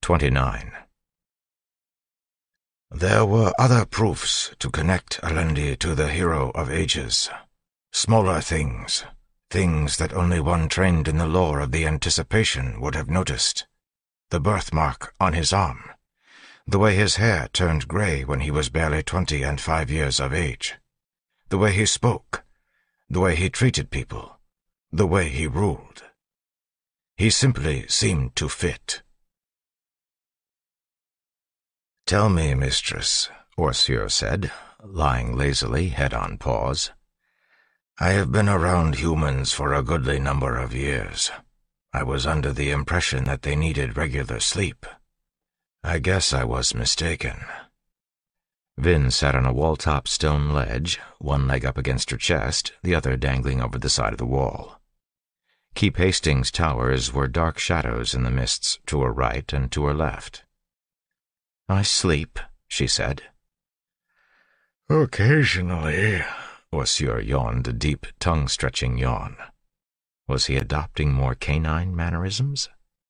29. There were other proofs to connect Alendi to the hero of ages. Smaller things that only one trained in the lore of the Anticipation would have noticed. The birthmark on his arm. The way his hair turned gray when he was barely 25 years of age. The way he spoke. The way he treated people. The way he ruled. He simply seemed to fit. "Tell me, mistress," Orsier said, lying lazily, head on paws. "I have been around humans for a goodly number of years. I was under the impression that they needed regular sleep. I guess I was mistaken." Vin sat on a wall-top stone ledge, one leg up against her chest, the other dangling over the side of the wall. Keep Hastings towers were dark shadows in the mists to her right and to her left. "I sleep," she said. "Occasionally," Orsier yawned, a deep, tongue-stretching yawn. Was he adopting more canine mannerisms?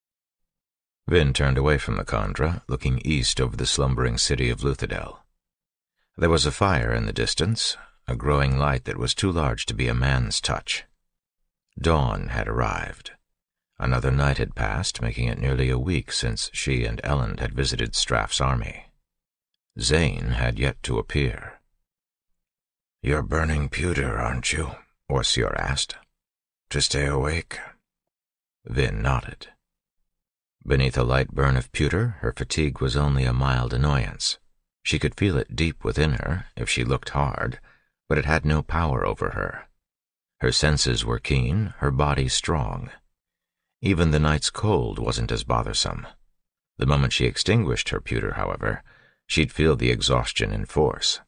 Vin turned away from the Kandra, looking east over the slumbering city of Luthadel. There was a fire in the distance, a growing light that was too large to be a man's touch. Dawn had arrived. Another night had passed, making it nearly a week since she and Elend had visited Straff's army. Zane had yet to appear. "You're burning pewter, aren't you?" Orsier asked. "To stay awake?" Vin nodded. Beneath a light burn of pewter, her fatigue was only a mild annoyance. She could feel it deep within her, if she looked hard, but it had no power over her. Her senses were keen, her body strong. Even the night's cold wasn't as bothersome. The moment she extinguished her pewter, however, she'd feel the exhaustion in force.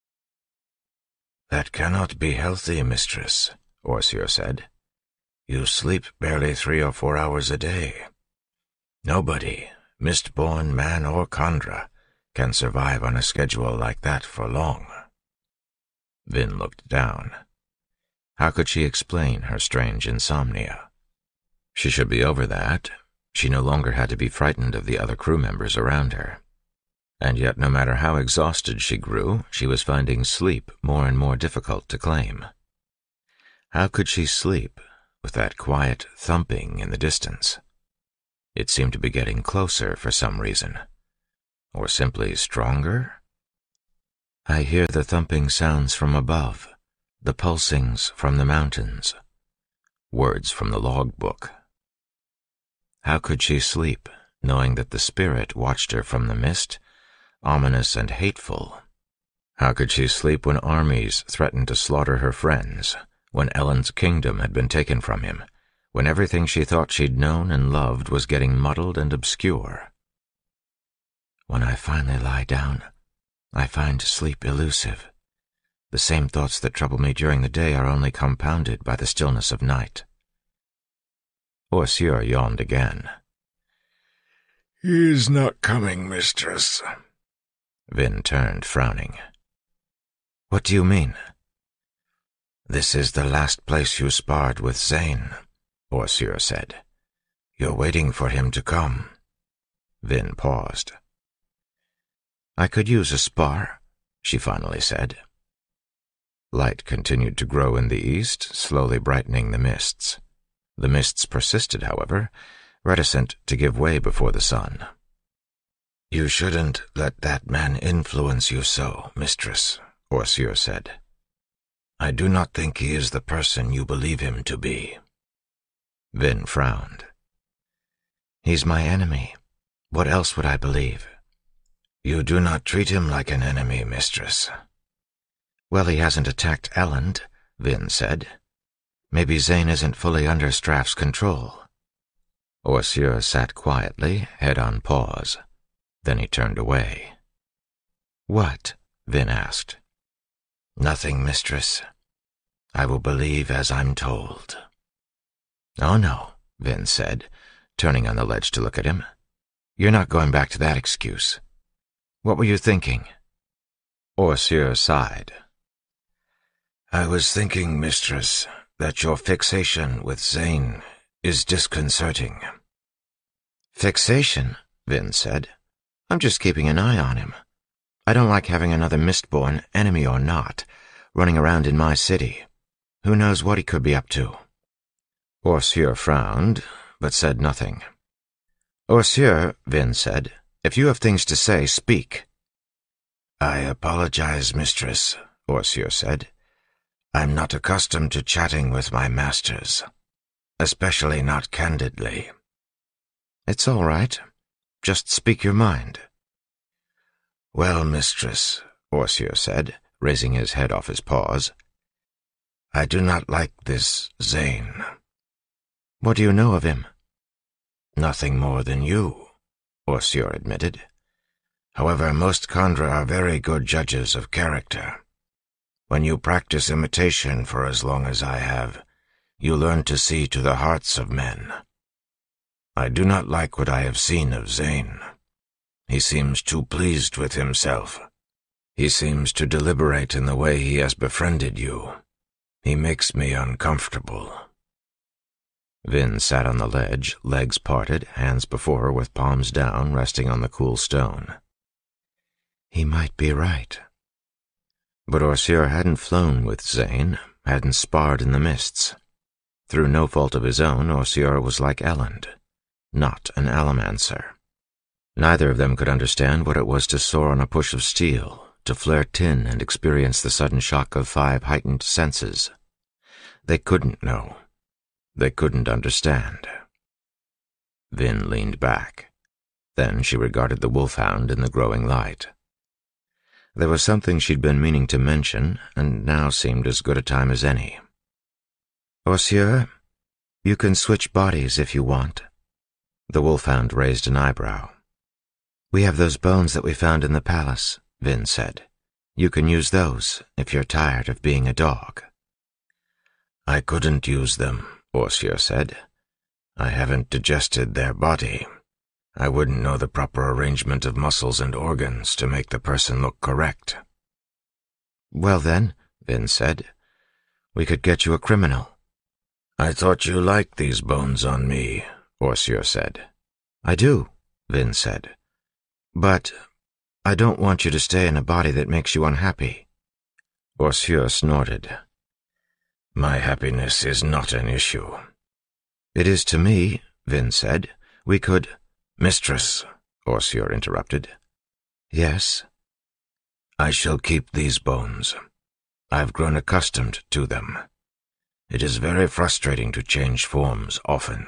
"That cannot be healthy, mistress," Orsier said. "You sleep barely 3 or 4 hours a day. Nobody, mist-born man or Kandra, can survive on a schedule like that for long." Vin looked down. How could she explain her strange insomnia? She should be over that. She no longer had to be frightened of the other crew members around her. And yet, no matter how exhausted she grew, she was finding sleep more and more difficult to claim. How could she sleep with that quiet thumping in the distance? It seemed to be getting closer for some reason. Or simply stronger? "I hear the thumping sounds from above, the pulsings from the mountains." Words from the logbook. How could she sleep, knowing that the spirit watched her from the mist, ominous and hateful? How could she sleep when armies threatened to slaughter her friends, when Elend's kingdom had been taken from him, when everything she thought she'd known and loved was getting muddled and obscure? "When I finally lie down, I find sleep elusive. The same thoughts that trouble me during the day are only compounded by the stillness of night." Orsier yawned again. "He's not coming, mistress." Vin turned, frowning. "What do you mean?" "This is the last place you sparred with Zane," Orsier said. "You're waiting for him to come." Vin paused. "I could use a spar," she finally said. Light continued to grow in the east, slowly brightening the mists. The mists persisted, however, reticent to give way before the sun. "You shouldn't let that man influence you so, mistress," Orsier said. "I do not think he is the person you believe him to be." Vin frowned. "He's my enemy. What else would I believe?" "You do not treat him like an enemy, mistress." "Well, he hasn't attacked Elend," Vin said. "Maybe Zane isn't fully under Straff's control." Orsier sat quietly, head on paws. Then he turned away. "What?" Vin asked. "Nothing, mistress. I will believe as I'm told." "Oh, no," Vin said, turning on the ledge to look at him. "You're not going back to that excuse. What were you thinking?" Orsier sighed. "I was thinking, mistress, that your fixation with Zane is disconcerting." "Fixation?" Vin said. "I'm just keeping an eye on him. I don't like having another Mistborn, enemy or not, running around in my city. Who knows what he could be up to?" Orsur frowned, but said nothing. "Orsur," Vin said, "if you have things to say, speak." "I apologize, mistress," Orsur said. "I'm not accustomed to chatting with my masters, especially not candidly." "It's all right. Just speak your mind." "Well, mistress," Orsur said, raising his head off his paws, "I do not like this Zane." "What do you know of him?" "Nothing more than you," Orsur admitted. "However, most Kandra are very good judges of character. When you practice imitation for as long as I have, you learn to see to the hearts of men. I do not like what I have seen of Zane. He seems too pleased with himself. He seems to deliberate in the way he has befriended you. He makes me uncomfortable." Vin sat on the ledge, legs parted, hands before her with palms down, resting on the cool stone. He might be right. But Orsur hadn't flown with Zane, hadn't sparred in the mists. Through no fault of his own, Orsur was like Elend, not an Allomancer. Neither of them could understand what it was to soar on a push of steel, to flare tin and experience the sudden shock of 5 heightened senses. They couldn't know. They couldn't understand. Vin leaned back. Then she regarded the wolfhound in the growing light. There was something she'd been meaning to mention, and now seemed as good a time as any. "Orsur, you can switch bodies if you want." The wolfhound raised an eyebrow. "We have those bones that we found in the palace," Vin said. "You can use those if you're tired of being a dog." "I couldn't use them," Orsur said. "I haven't digested their body. I wouldn't know the proper arrangement of muscles and organs to make the person look correct." "Well then," Vin said, "we could get you a criminal." "I thought you liked these bones on me," Orsur said. "I do," Vin said. "But I don't want you to stay in a body that makes you unhappy." Orsur snorted. "My happiness is not an issue." "It is to me," Vin said. "We could—" "Mistress," Orsur interrupted. "Yes?" "I shall keep these bones. I've grown accustomed to them. It is very frustrating to change forms often."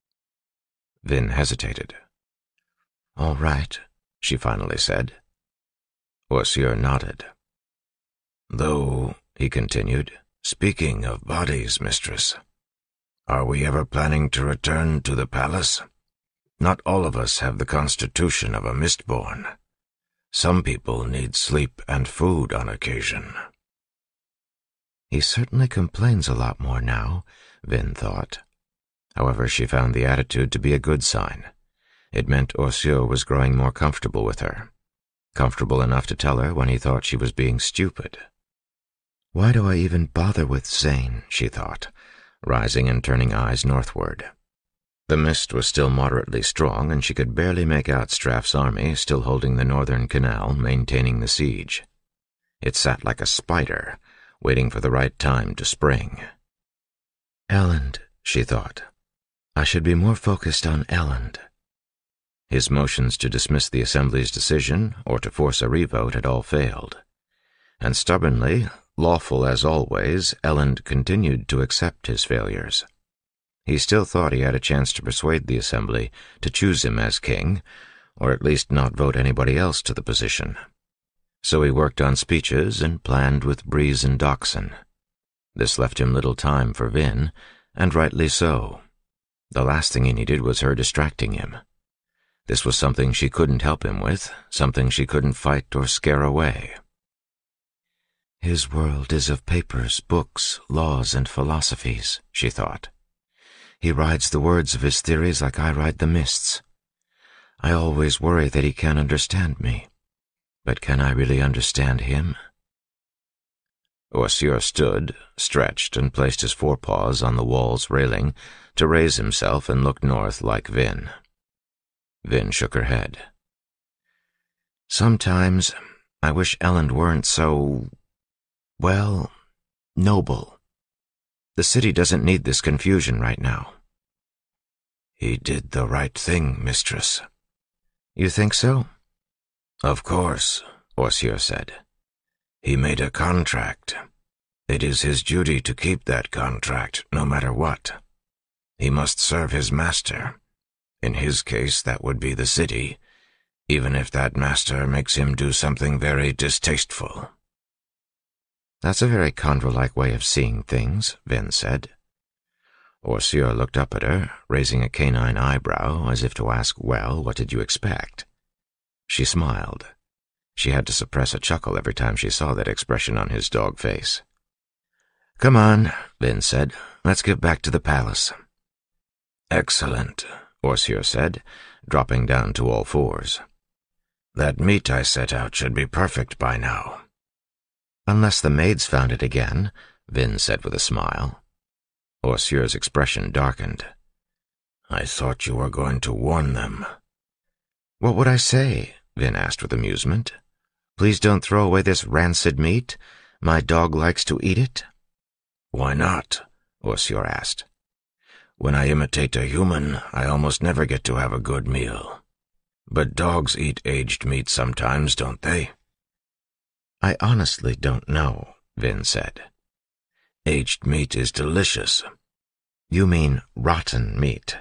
Vin hesitated. "All right," she finally said. Orsur nodded. "Though," he continued, "speaking of bodies, mistress, are we ever planning to return to the palace? Not all of us have the constitution of a Mistborn. Some people need sleep and food on occasion." He certainly complains a lot more now, Vin thought. However, she found the attitude to be a good sign. It meant Orsur was growing more comfortable with her. Comfortable enough to tell her when he thought she was being stupid. "Why do I even bother with Zane?" she thought, rising and turning eyes northward. The mist was still moderately strong, and she could barely make out Straff's army still holding the northern canal, maintaining the siege. It sat like a spider, waiting for the right time to spring. "Elend," she thought. "I should be more focused on Elend." His motions to dismiss the Assembly's decision or to force a revote had all failed. And stubbornly, lawful as always, Elend continued to accept his failures. He still thought he had a chance to persuade the Assembly to choose him as king, or at least not vote anybody else to the position. So he worked on speeches and planned with Breeze and Dockson. This left him little time for Vin, and rightly so. The last thing he needed was her distracting him. This was something she couldn't help him with, something she couldn't fight or scare away. "His world is of papers, books, laws, and philosophies," she thought. "He rides the words of his theories like I ride the mists. I always worry that he can't understand me. But can I really understand him?" Orsur stood, stretched, and placed his forepaws on the wall's railing to raise himself and look north like Vin. Vin shook her head. Sometimes I wish Elend weren't so, well, noble. The city doesn't need this confusion right now. He did the right thing, mistress. You think so? Of course, Orsier said. He made a contract. It is his duty to keep that contract, no matter what. He must serve his master. In his case, that would be the city, even if that master makes him do something very distasteful. That's a very Kandra-like way of seeing things, Vin said. Orsier looked up at her, raising a canine eyebrow as if to ask, well, what did you expect? She smiled. She had to suppress a chuckle every time she saw that expression on his dog face. Come on, Vin said. Let's get back to the palace. Excellent, Orsier said, dropping down to all fours. That meat I set out should be perfect by now. Unless the maids found it again, Vin said with a smile. Orsier's expression darkened. I thought you were going to warn them. What would I say? Vin asked with amusement. Please don't throw away this rancid meat. My dog likes to eat it. Why not? Orsier asked. When I imitate a human, I almost never get to have a good meal. But dogs eat aged meat sometimes, don't they? I honestly don't know, Vin said. Aged meat is delicious. You mean rotten meat.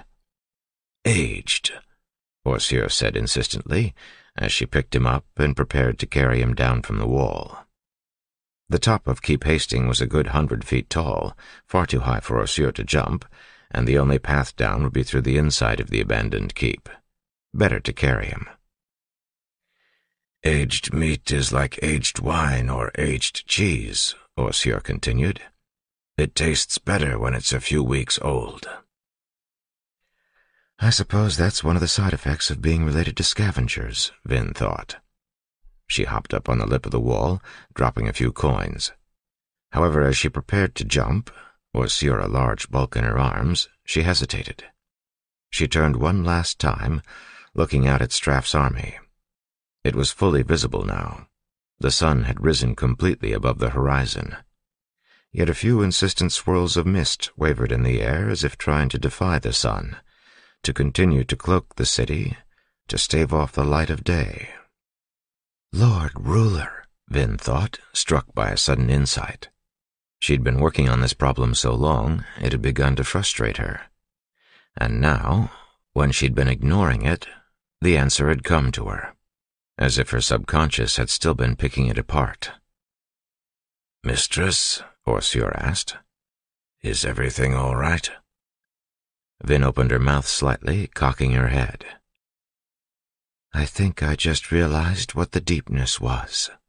Aged, Orsier said insistently, as she picked him up and prepared to carry him down from the wall. The top of Keep Hastings was a good 100 feet tall, far too high for Orsier to jump, and the only path down would be through the inside of the abandoned keep. Better to carry him. Aged meat is like aged wine or aged cheese, Orsier continued. It tastes better when it's a few weeks old. I suppose that's one of the side effects of being related to scavengers, Vin thought. She hopped up on the lip of the wall, dropping a few coins. However, as she prepared to jump, Orsier a large bulk in her arms, she hesitated. She turned one last time, looking out at Straff's army. It was fully visible now. The sun had risen completely above the horizon. Yet a few insistent swirls of mist wavered in the air as if trying to defy the sun, to continue to cloak the city, to stave off the light of day. Lord Ruler, Vin thought, struck by a sudden insight. She'd been working on this problem so long, it had begun to frustrate her. And now, when she'd been ignoring it, the answer had come to her, as if her subconscious had still been picking it apart. Mistress, Orsier asked, is everything all right? Vin opened her mouth slightly, cocking her head. I think I just realized what the deepness was.